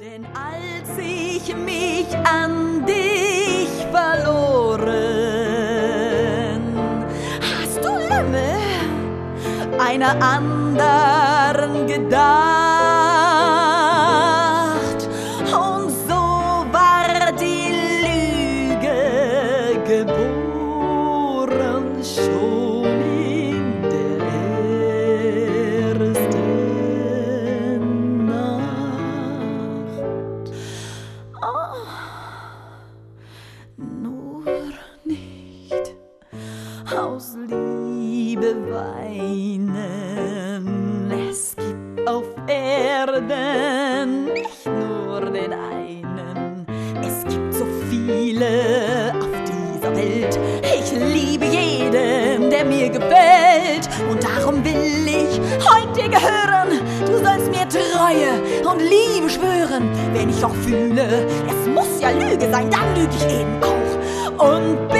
Denn als ich mich an dich verloren, hast du lange einer anderen gedacht. Und so war die Lüge geboren, schon in der ersten Nacht. Oh, nur nicht aus Liebe weinen. Es gibt auf Erden nicht nur den einen. Es gibt so viele auf dieser Welt. Ich liebe jeden, der mir gefällt. Und darum will ich heute dir gehören. Du sollst mir Treue und Liebe schwören. Wenn ich auch fühle, es muss ja Lüge sein, dann lüg ich eben auch. Und